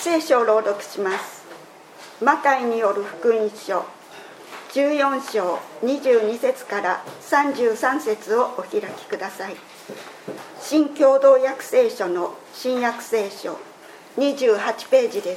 聖書を朗読します。マタイによる福音書14章22節から33節をお開きください。新共同訳聖書の新約聖書28ページです。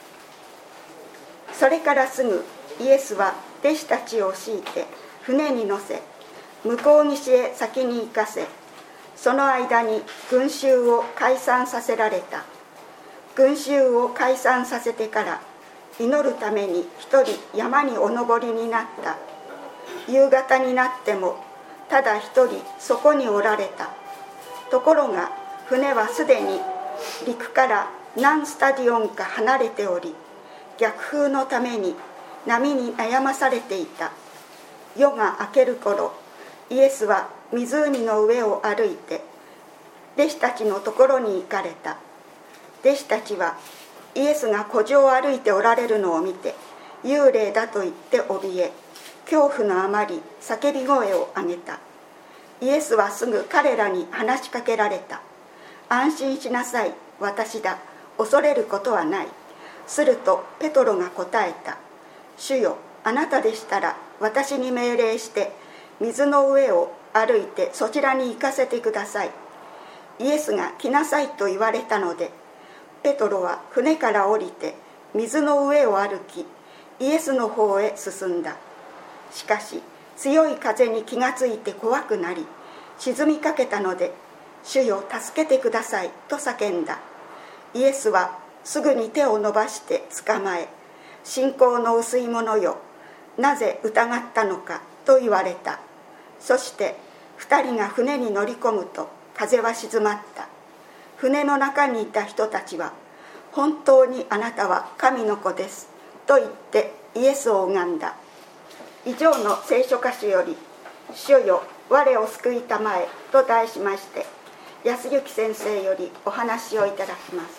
それからすぐイエスは弟子たちを強いて船に乗せ、向こう岸へ先に行かせ、その間に群衆を解散させられた。群衆を解散させてから祈るために一人山にお登りになった。夕方になってもただ一人そこにおられた。ところが船はすでに陸から何スタディオンか離れており、逆風のために波に悩まされていた。夜が明ける頃、イエスは湖の上を歩いて弟子たちのところに行かれた。弟子たちはイエスが湖上を歩いておられるのを見て、幽霊だと言って怯え、恐怖のあまり叫び声を上げた。イエスはすぐ彼らに話しかけられた。安心しなさい、私だ、恐れることはない。するとペトロが答えた。主よ、あなたでしたら私に命令して水の上を歩いてそちらに行かせてください。イエスが来なさいと言われたので、ペトロは船から降りて水の上を歩き、イエスの方へ進んだ。しかし強い風に気がついて怖くなり、沈みかけたので、主よ助けてくださいと叫んだ。イエスはすぐに手を伸ばして捕まえ、信仰の薄い者よ、なぜ疑ったのかと言われた。そして2人が船に乗り込むと風は静まった。船の中にいた人たちは、本当にあなたは神の子ですと言ってイエスを拝んだ。以上の聖書箇所より、主よ我を救いたまえと題しまして、安幸先生よりお話をいただきます。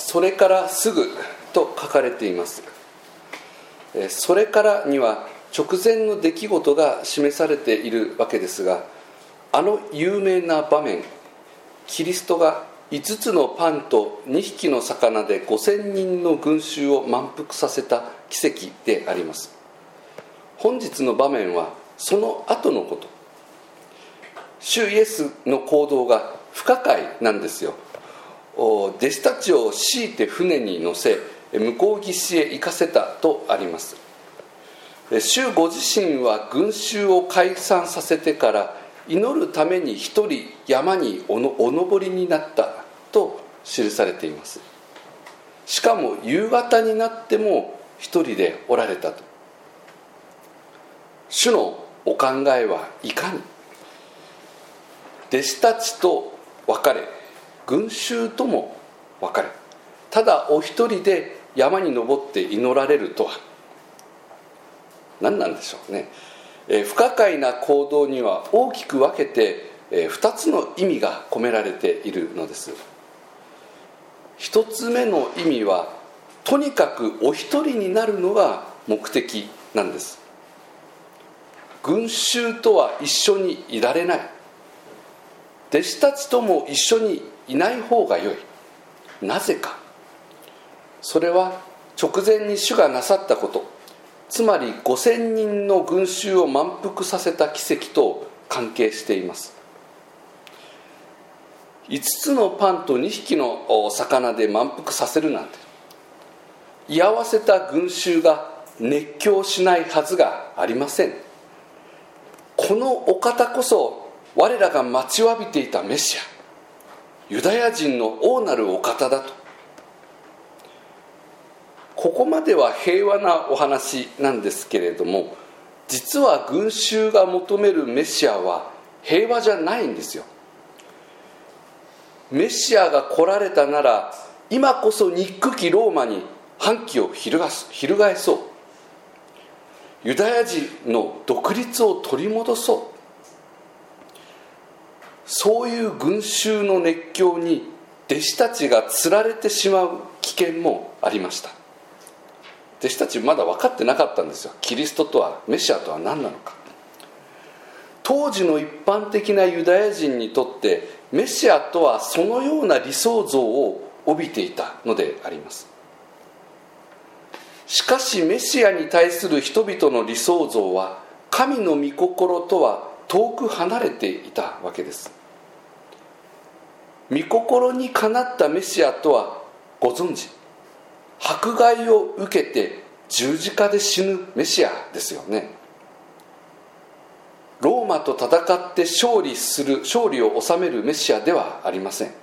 それからすぐと書かれています。それからには直前の出来事が示されているわけですが、あの有名な場面、キリストが5つのパンと2匹の魚で5000人の群衆を満腹させた奇跡であります。本日の場面はその後のこと。主イエスの行動が不可解なんですよ。弟子たちを強いて船に乗せ、向こう岸へ行かせたとあります。主ご自身は群衆を解散させてから祈るために一人山にお登りになったと記されています。しかも夕方になっても一人でおられたと。主のお考えはいかに。弟子たちと別れ、群衆とも別れ、ただお一人で山に登って祈られるとは何なんでしょうね。不可解な行動には大きく分けて2つの意味が込められているのです。1つ目の意味は、とにかくお一人になるのが目的なんです。群衆とは一緒にいられない。弟子たちとも一緒にいない方が良い。なぜか。それは直前に主がなさったこと、つまり5000人の群衆を満腹させた奇跡と関係しています。5つのパンと2匹の魚で満腹させるなんて、居合わせた群衆が熱狂しないはずがありません。このお方こそ我らが待ちわびていたメシア、ユダヤ人の王なるお方だと。ここまでは平和なお話なんですけれども、実は群衆が求めるメシアは平和じゃないんですよ。メシアが来られたなら、今こそ憎きローマに反旗を翻そう。ユダヤ人の独立を取り戻そう。そういう群衆の熱狂に弟子たちがつられてしまう危険もありました。弟子たちまだ分かってなかったんですよ。キリストとは、メシアとは何なのか。当時の一般的なユダヤ人にとってメシアとはそのような理想像を帯びていたのであります。しかしメシアに対する人々の理想像は神の御心とは遠く離れていたわけです。御心にかなったメシアとはご存知、迫害を受けて十字架で死ぬメシアですよね。ローマと戦って勝利を収めるメシアではありません。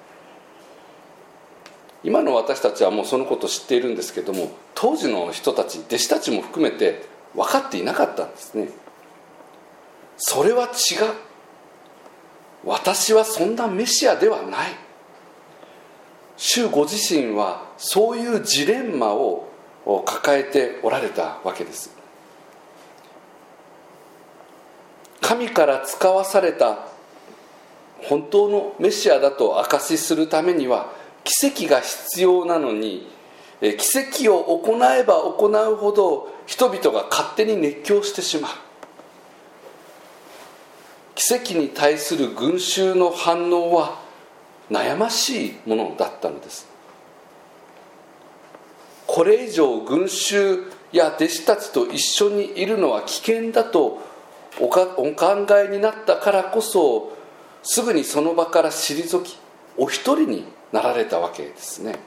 今の私たちはもうそのことを知っているんですけども、当時の人たち、弟子たちも含めて分かっていなかったんですね。それは違う、私はそんなメシアではない。主ご自身はそういうジレンマを抱えておられたわけです。神から使わされた本当のメシアだと証しするためには奇跡が必要なのに、奇跡を行えば行うほど人々が勝手に熱狂してしまう。奇跡に対する群衆の反応は悩ましいものだったのです。これ以上群衆や弟子たちと一緒にいるのは危険だとお考えになったからこそ、すぐにその場から退きお一人になられたわけですね。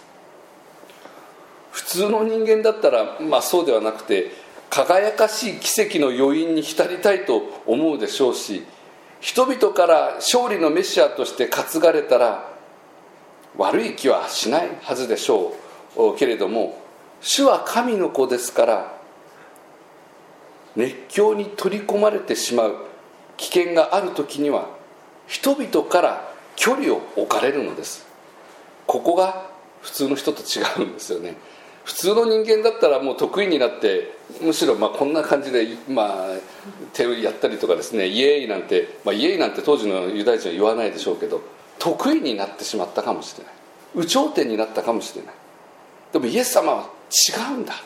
普通の人間だったら、そうではなくて、輝かしい奇跡の余韻に浸りたいと思うでしょうし、人々から勝利のメシアとして担がれたら悪い気はしないはずでしょうけれども、主は神の子ですから、熱狂に取り込まれてしまう危険があるときには人々から距離を置かれるのです。ここが普通の人と違うんですよね。普通の人間だったらもう得意になって、むしろこんな感じで、手をやったりとかですね、イエーイなんて、イエーイなんて当時のユダヤ人は言わないでしょうけど、得意になってしまったかもしれない、有頂天になったかもしれない。でもイエス様は違うんだ、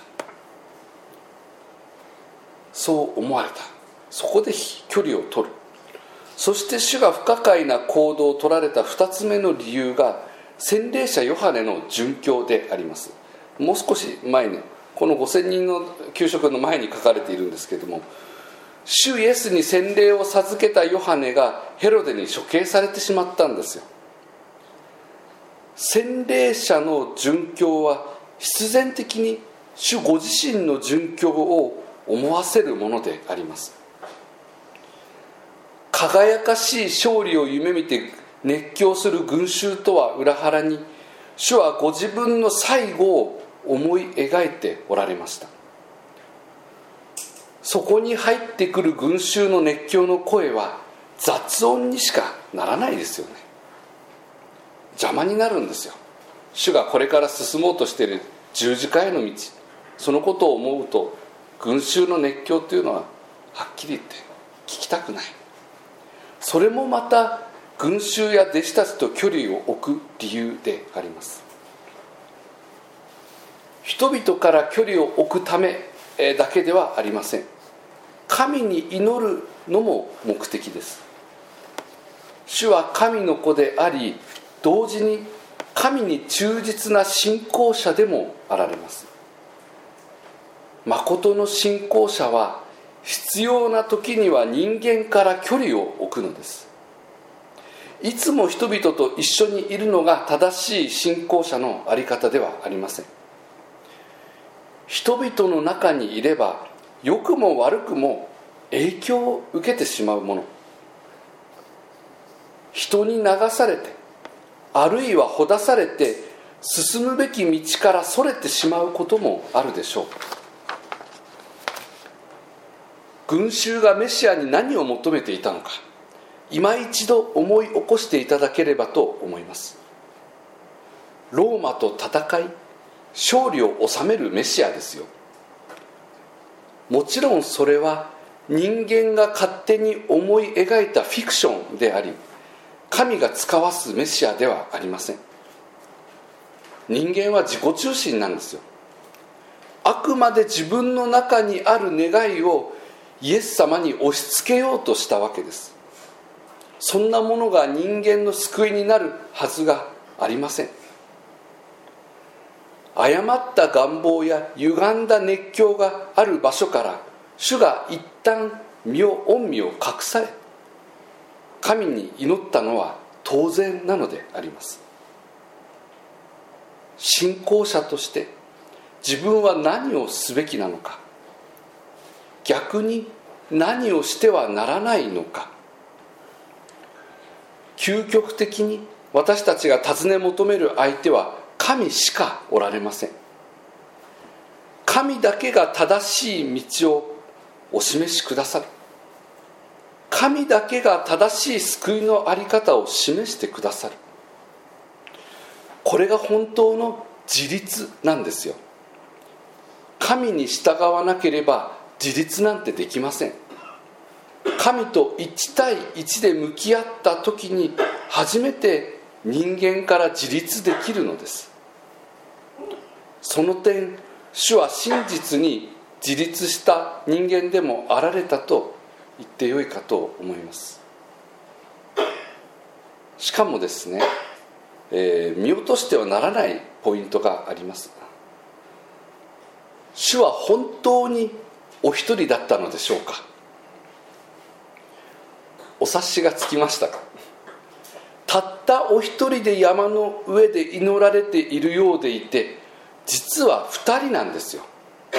そう思われた。そこで距離を取る。そして主が不可解な行動を取られた2つ目の理由が洗礼者ヨハネの殉教であります。もう少し前に、この5000人の給食の前に書かれているんですけれども、主イエスに洗礼を授けたヨハネがヘロデに処刑されてしまったんですよ。洗礼者の殉教は必然的に主ご自身の殉教を思わせるものであります。輝かしい勝利を夢見て熱狂する群衆とは裏腹に、主はご自分の最後を思い描いておられました。そこに入ってくる群衆の熱狂の声は雑音にしかならないですよね。邪魔になるんですよ。主がこれから進もうとしている十字架への道、そのことを思うと群衆の熱狂というのははっきり言って聞きたくない。それもまた群衆や弟子たちと距離を置く理由であります。人々から距離を置くためだけではありません。神に祈るのも目的です。主は神の子であり、同時に神に忠実な信仰者でもあられます。誠の信仰者は必要な時には人間から距離を置くのです。いつも人々と一緒にいるのが正しい信仰者の在り方ではありません。人々の中にいれば良くも悪くも影響を受けてしまうもの、人に流されて、あるいはほだされて進むべき道からそれてしまうこともあるでしょう。群衆がメシアに何を求めていたのか、今一度思い起こしていただければと思います。ローマと戦い勝利を収めるメシアですよ。もちろんそれは人間が勝手に思い描いたフィクションであり、神が使わすメシアではありません。人間は自己中心なんですよ。あくまで自分の中にある願いをイエス様に押し付けようとしたわけです。 そんなものが人間の救いになるはずがありません。誤った願望や歪んだ熱狂がある場所から主が一旦御身を隠され、神に祈ったのは当然なのであります。信仰者として自分は何をすべきなのか、逆に何をしてはならないのか、究極的に私たちが尋ね求める相手は神しかおられません。神だけが正しい道をお示しくださる。神だけが正しい救いの在り方を示してくださる。これが本当の自立なんですよ。神に従わなければ自立なんてできません。神と1対1で向き合った時に初めて人間から自立できるのです。その点、主は真実に自立した人間でもあられたと言ってよいかと思います。しかもですね、見落としてはならないポイントがあります。主は本当にお一人だったのでしょうか。お察しがつきましたか。たったお一人で山の上で祈られているようでいて、実は2人なんですよ。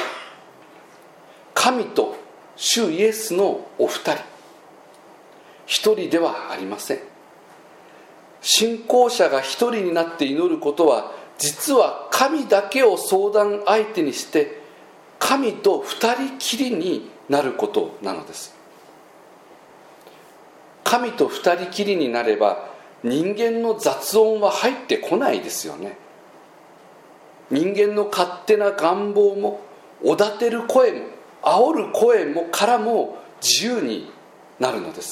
神と主イエスのお二人、一人ではありません。信仰者が一人になって祈ることは、実は神だけを相談相手にして神と二人きりになることなのです。神と二人きりになれば人間の雑音は入ってこないですよね。人間の勝手な願望もおだてる声も煽る声もからも自由になるのです。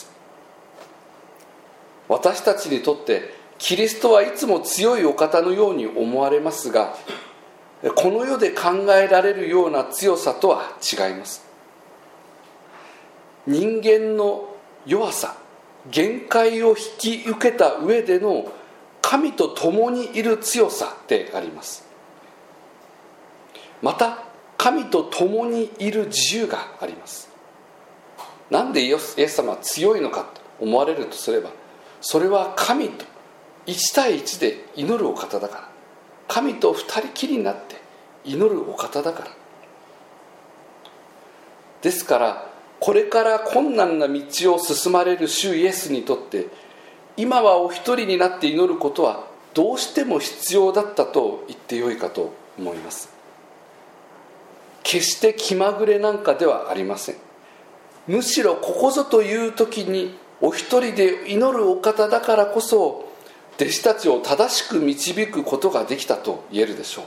私たちにとってキリストはいつも強いお方のように思われますが、この世で考えられるような強さとは違います。人間の弱さ、限界を引き受けた上での神と共にいる強さであります。また神と共にいる自由があります。なんでイエス様は強いのかと思われるとすれば、それは神と1対1で祈るお方だから、神と2人きりになって祈るお方だから。ですからこれから困難な道を進まれる主イエスにとって、今はお一人になって祈ることはどうしても必要だったと言ってよいかと思います。決して気まぐれなんかではありません。むしろここぞという時にお一人で祈るお方だからこそ、弟子たちを正しく導くことができたと言えるでしょ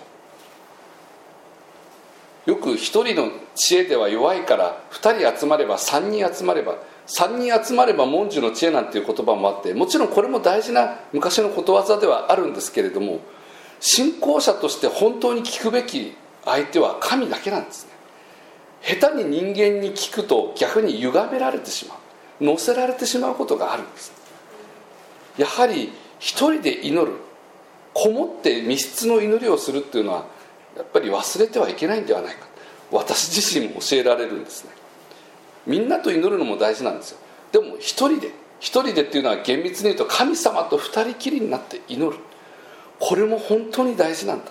う。よく一人の知恵では弱いから二人集まれば三人集まれば文殊の知恵なんていう言葉もあって、もちろんこれも大事な昔のことわざではあるんですけれども、信仰者として本当に聞くべき相手は神だけなんですね。下手に人間に聞くと逆に歪められてしまう、乗せられてしまうことがあるんです。やはり一人で祈る、こもって密室の祈りをするっていうのはやっぱり忘れてはいけないんではないか、私自身も教えられるんですね。みんなと祈るのも大事なんですよ。でも一人でっていうのは厳密に言うと神様と二人きりになって祈る、これも本当に大事なんだ。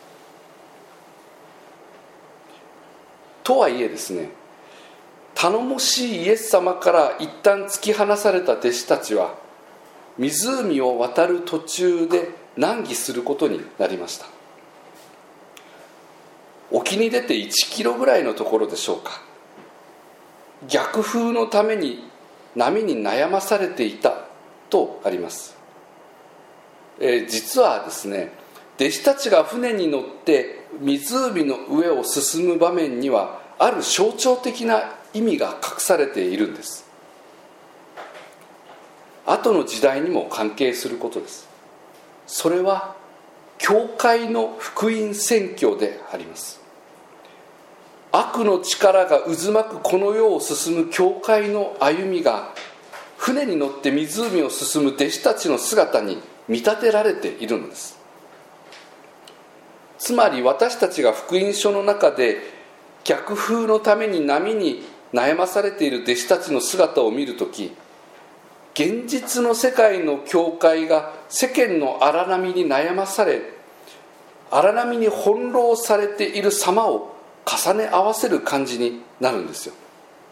とはいえですね、頼もしいイエス様から一旦突き放された弟子たちは湖を渡る途中で難儀することになりました。沖に出て1キロぐらいのところでしょうか、逆風のために波に悩まされていたとあります。実はですね、弟子たちが船に乗って湖の上を進む場面にはある象徴的な意味が隠されているんです。後の時代にも関係することです。それは教会の福音宣教であります。悪の力が渦巻くこの世を進む教会の歩みが船に乗って湖を進む弟子たちの姿に見立てられているのです。つまり私たちが福音書の中で逆風のために波に悩まされている弟子たちの姿を見るとき、現実の世界の教会が世間の荒波に悩まされ、荒波に翻弄されている様を重ね合わせる感じになるんですよ。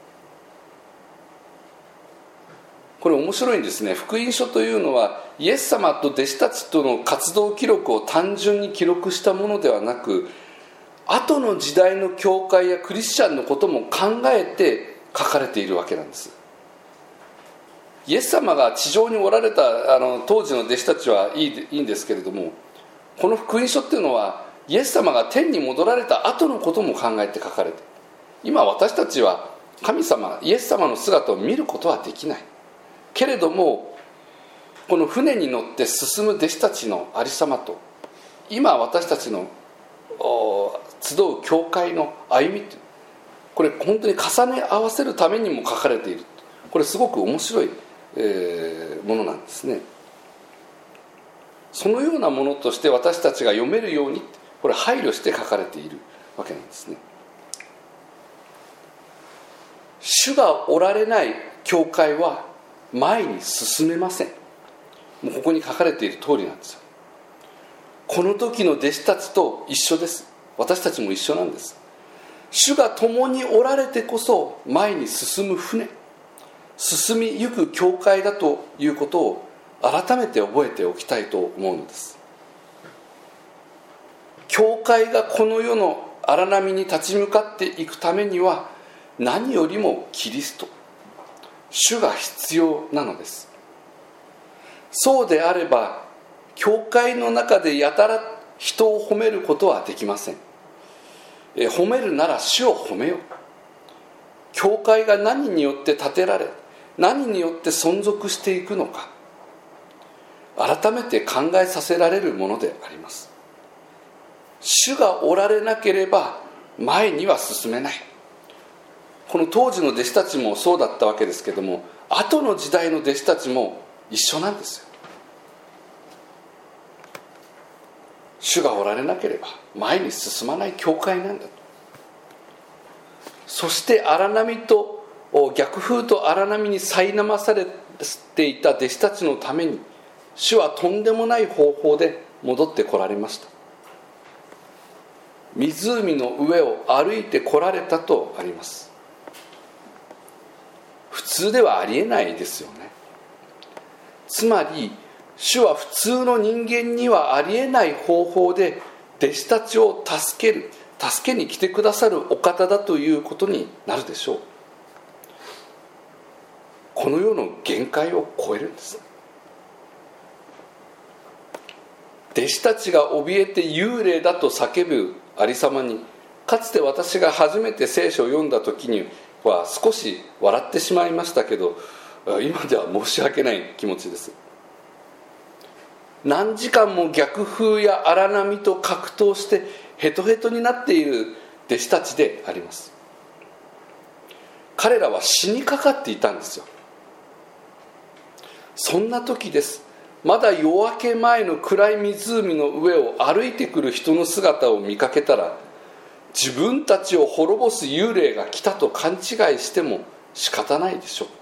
これ面白いんですね。福音書というのはイエス様と弟子たちとの活動記録を単純に記録したものではなく、後の時代の教会やクリスチャンのことも考えて書かれているわけなんです。イエス様が地上におられた当時の弟子たちはいいんですけれども、この福音書っていうのはイエス様が天に戻られた後のことも考えて書かれて、今私たちは神様イエス様の姿を見ることはできないけれども、この船に乗って進む弟子たちのありさまと、今私たちの集う教会の歩みって、これ本当に重ね合わせるためにも書かれている。これすごく面白い、ものなんですね。そのようなものとして私たちが読めるように、これ配慮して書かれているわけなんですね。主がおられない教会は前に進めません。もうここに書かれている通りなんですよ。この時の弟子たちと一緒です。私たちも一緒なんです。主が共におられてこそ前に進む船、進みゆく教会だということを改めて覚えておきたいと思うのです。教会がこの世の荒波に立ち向かっていくためには、何よりもキリスト、主が必要なのです。そうであれば教会の中でやたら人を褒めることはできません。褒めるなら主を褒めよう。教会が何によって建てられ、何によって存続していくのか、改めて考えさせられるものであります。主がおられなければ前には進めない。この当時の弟子たちもそうだったわけですけども、後の時代の弟子たちも一緒なんですよ。主がおられなければ前に進まない教会なんだと。そして荒波と逆風と荒波に苛まされていた弟子たちのために、主はとんでもない方法で戻ってこられました。湖の上を歩いてこられたとあります。普通ではありえないですよね。つまり主は普通の人間にはありえない方法で弟子たちを助けに来てくださるお方だということになるでしょう。この世の限界を超えるんです。弟子たちが怯えて幽霊だと叫ぶありさまに、かつて私が初めて聖書を読んだ時には少し笑ってしまいましたけど、今では申し訳ない気持ちです。何時間も逆風や荒波と格闘してヘトヘトになっている弟子たちであります。彼らは死にかかっていたんですよ。そんな時です。まだ夜明け前の暗い湖の上を歩いてくる人の姿を見かけたら、自分たちを滅ぼす幽霊が来たと勘違いしても仕方ないでしょう。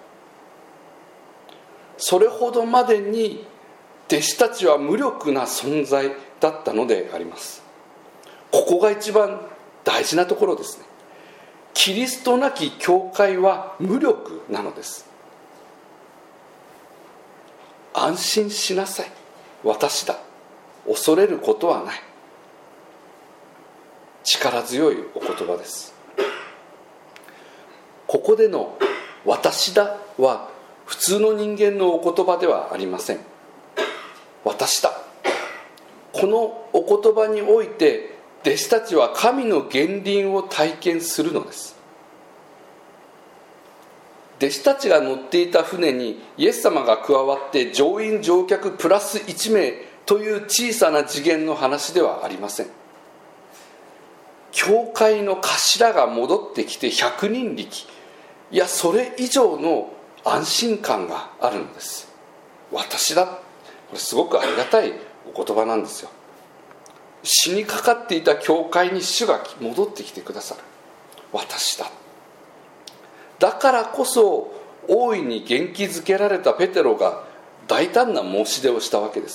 それほどまでに弟子たちは無力な存在だったのであります。ここが一番大事なところですね。キリストなき教会は無力なのです。安心しなさい、私だ、恐れることはない。力強いお言葉です。ここでの私だは普通の人間のお言葉ではありません。私だ、このお言葉において弟子たちは神の原輪を体験するのです。弟子たちが乗っていた船にイエス様が加わって乗員乗客プラス1名という小さな次元の話ではありません。教会の頭が戻ってきて100人力、いやそれ以上の安心感があるのです。私だ、これすごくありがたいお言葉なんですよ。死にかかっていた教会に主が戻ってきてくださる。私だ。だからこそ大いに元気づけられたペテロが大胆な申し出をしたわけです。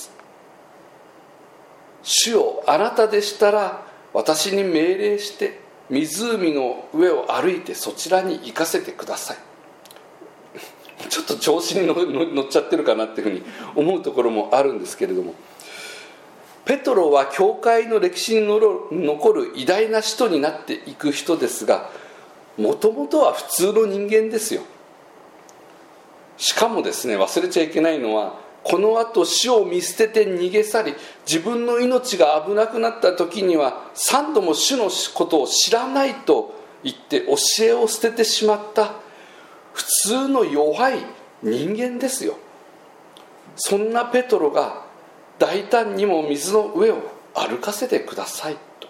主よ、あなたでしたら私に命令して湖の上を歩いてそちらに行かせてください。ちょっと調子に乗っちゃってるかなっていうふうに思うところもあるんですけれども、ペトロは教会の歴史に残る偉大な使徒になっていく人ですが、もともとは普通の人間ですよ。しかもですね、忘れちゃいけないのは、このあと死を見捨てて逃げ去り、自分の命が危なくなった時には3度も主のことを知らないと言って教えを捨ててしまった普通の弱い人間ですよ。そんなペトロが大胆にも水の上を歩かせてくださいと。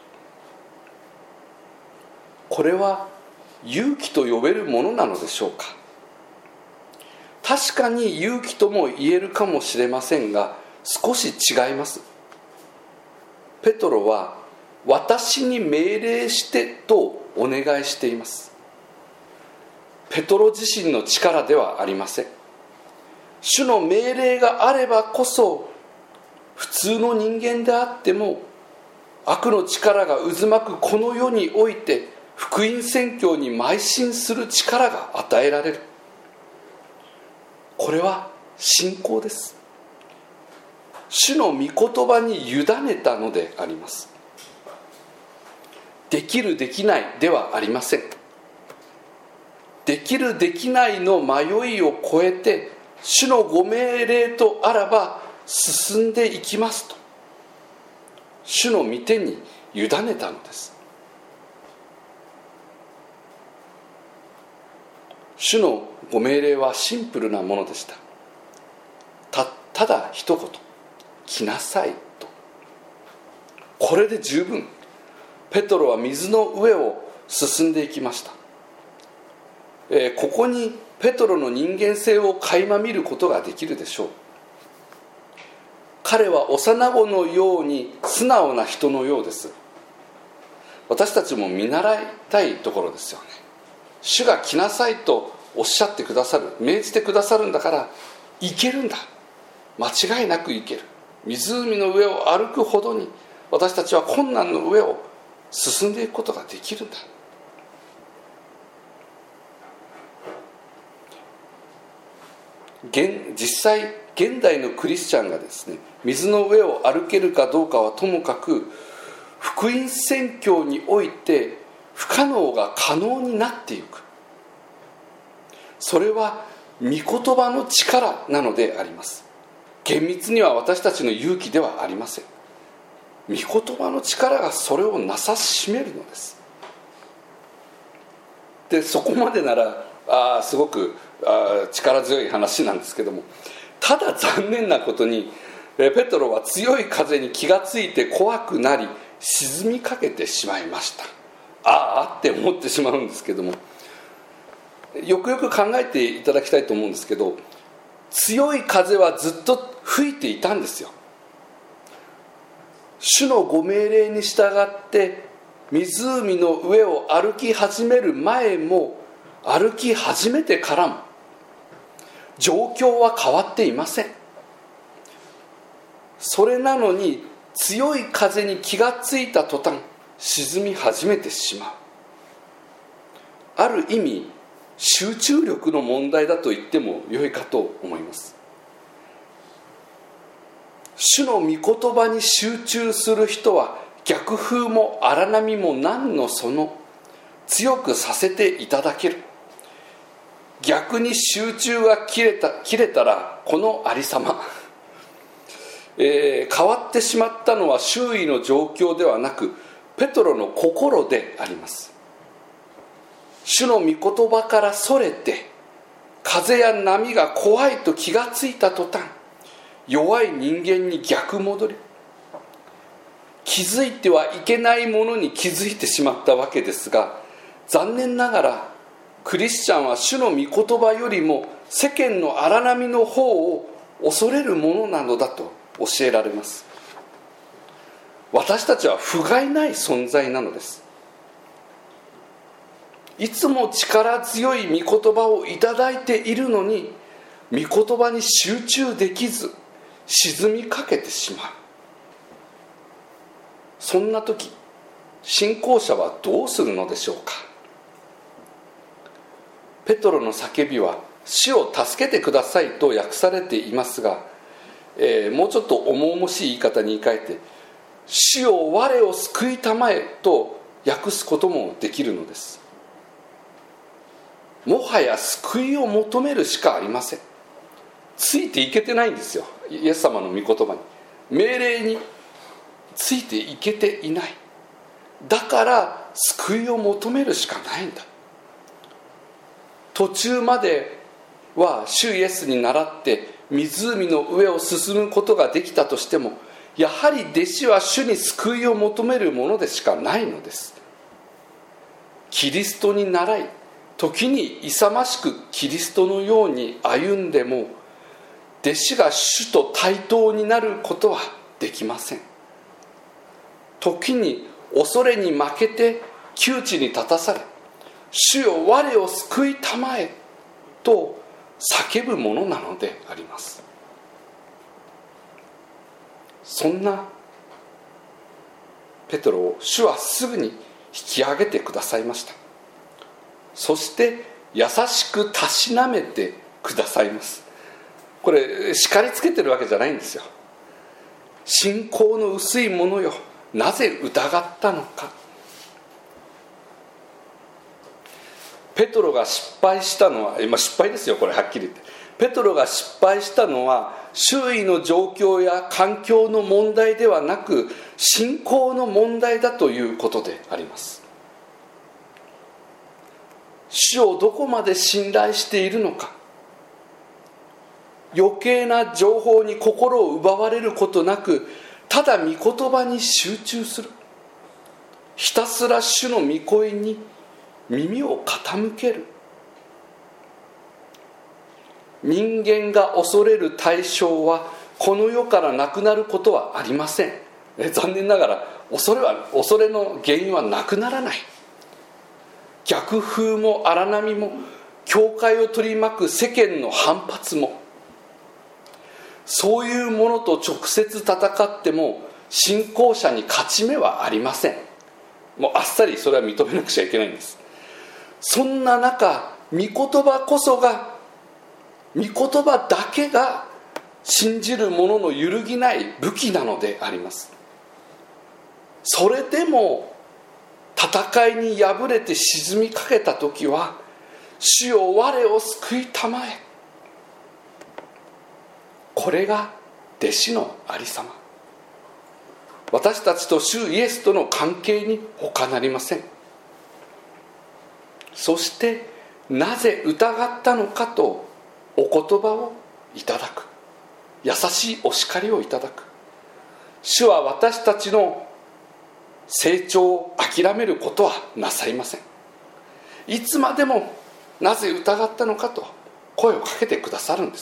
これは勇気と呼べるものなのでしょうか。確かに勇気とも言えるかもしれませんが、少し違います。ペトロは私に命令してとお願いしています。ペトロ自身の力ではありません。主の命令があればこそ、普通の人間であっても悪の力が渦巻くこの世において福音宣教に邁進する力が与えられる。これは信仰です。主の御言葉に委ねたのであります。できるできないではありません。できるできないの迷いを超えて、主のご命令とあらば進んでいきますと、主の御手に委ねたのです。主のご命令はシンプルなものでした。ただ一言、来なさいと。これで十分。ペトロは水の上を進んでいきました。ここにペトロの人間性を垣間見ることができるでしょう。彼は幼子のように素直な人のようです。私たちも見習いたいところですよね。主が来なさいとおっしゃってくださる、命じてくださるんだから行けるんだ、間違いなく行ける。湖の上を歩くほどに私たちは困難の上を進んでいくことができるんだ。実際現代のクリスチャンがですね、水の上を歩けるかどうかはともかく、福音宣教において不可能が可能になっていく。それは御言葉の力なのであります。厳密には私たちの勇気ではありません。御言葉の力がそれをなさしめるのです。で、そこまでならすごく力強い話なんですけども、ただ残念なことにペトロは強い風に気がついて怖くなり沈みかけてしまいました。って思ってしまうんですけども、よくよく考えていただきたいと思うんですけど、強い風はずっと吹いていたんですよ。主のご命令に従って湖の上を歩き始める前も歩き始めてからも状況は変わっていません。それなのに強い風に気がついた途端沈み始めてしまう。ある意味集中力の問題だと言っても良いかと思います。主の御言葉に集中する人は逆風も荒波も何のその強くさせていただける。逆に集中が切れたらこのありさま、変わってしまったのは周囲の状況ではなくペトロの心であります。主の御言葉からそれて風や波が怖いと気がついた途端、弱い人間に逆戻り、気づいてはいけないものに気づいてしまったわけですが、残念ながらクリスチャンは主の御言葉よりも世間の荒波の方を恐れるものなのだと教えられます。私たちは不甲斐ない存在なのです。いつも力強い御言葉をいただいているのに、御言葉に集中できず沈みかけてしまう。そんな時、信仰者はどうするのでしょうか。ペトロの叫びは、主を助けてくださいと訳されていますが、もうちょっと重々しい言い方に言い換えて、主よ我を救いたまえと訳すこともできるのです。もはや救いを求めるしかありません。ついていけてないんですよ、イエス様の御言葉に、命令についていけていない。だから救いを求めるしかないんだ。途中までは主イエスに倣って湖の上を進むことができたとしても、やはり弟子は主に救いを求めるものでしかないのです。キリストに倣い、時に勇ましくキリストのように歩んでも、弟子が主と対等になることはできません。時に恐れに負けて窮地に立たされ、主よ我を救いたまえと叫ぶものなのであります。そんなペトロを主はすぐに引き上げてくださいました。そして優しくたしなめてくださいます。これ叱りつけてるわけじゃないんですよ。信仰の薄いものよ、なぜ疑ったのか。ペトロが失敗したのは、失敗ですよこれ、はっきり言って。ペトロが失敗したのは周囲の状況や環境の問題ではなく、信仰の問題だということであります。主をどこまで信頼しているのか。余計な情報に心を奪われることなく、ただ御言葉に集中する。ひたすら主の御声に耳を傾ける。人間が恐れる対象はこの世からなくなることはありません。残念ながら恐れの原因はなくならない。逆風も荒波も、教会を取り巻く世間の反発も、そういうものと直接戦っても信仰者に勝ち目はありません。もうあっさりそれは認めなくちゃいけないんです。そんな中、御言葉こそが、御言葉だけが信じる者の揺るぎない武器なのであります。それでも戦いに敗れて沈みかけた時は、主よ我を救いたまえ。これが弟子のありさま。私たちと主イエスとの関係に他なりません。そしてなぜ疑ったのかとお言葉をいただく。優しいお叱りをいただく。主は私たちの成長を諦めることはなさいません。いつまでもなぜ疑ったのかと声をかけてくださるんです。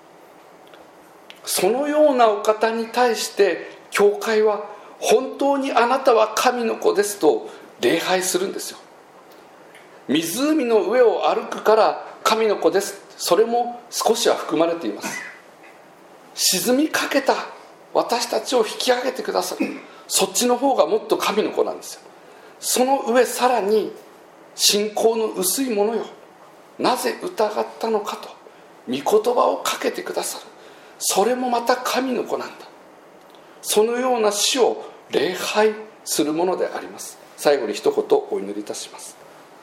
そのようなお方に対して教会は、本当にあなたは神の子ですと礼拝するんですよ。湖の上を歩くから神の子です、それも少しは含まれています。沈みかけた私たちを引き上げてくださる、そっちの方がもっと神の子なんですよ。その上さらに、信仰の薄いものよ、なぜ疑ったのかと御言葉をかけてくださる、それもまた神の子なんだ。そのような死を礼拝するものであります。最後に一言お祈りいたします。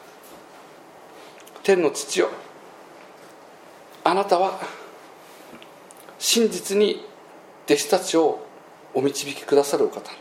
天の父よ、あなたは真実に弟子たちをお導きくださるお方、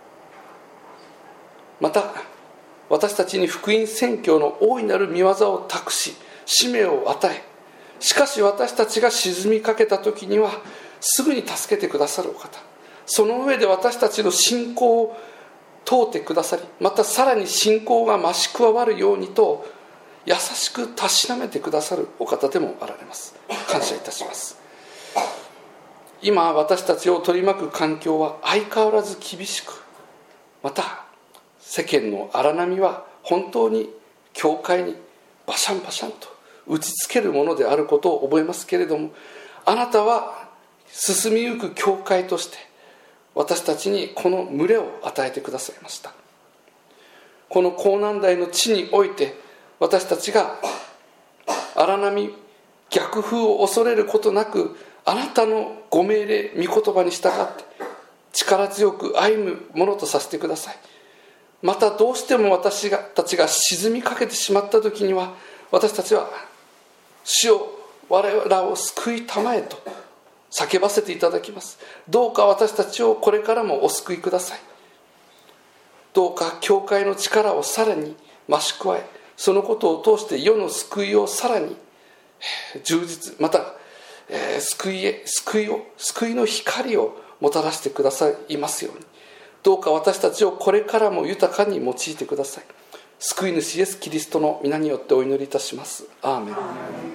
また私たちに福音宣教の大いなる見業を託し、使命を与え、しかし私たちが沈みかけた時にはすぐに助けてくださるお方、その上で私たちの信仰を問うてくださり、またさらに信仰が増し加わるようにと優しくたしなめてくださるお方でもあられます。感謝いたします。今私たちを取り巻く環境は相変わらず厳しく、また世間の荒波は本当に教会にバシャンバシャンと打ちつけるものであることを覚えますけれども、あなたは進みゆく教会として私たちにこの群れを与えてくださいました。この高難題の地において私たちが荒波逆風を恐れることなく、あなたのご命令御言葉に従って力強く歩むものとさせてください。またどうしても私たちが沈みかけてしまった時には、私たちは主よ我らを救いたまえと叫ばせていただきます。どうか私たちをこれからもお救いください。どうか教会の力をさらに増し加え、そのことを通して世の救いをさらに充実、また救いの光をもたらしてくださいますように、どうか私たちをこれからも豊かに用いてください。救い主イエスキリストの皆によってお祈りいたします。アーメン。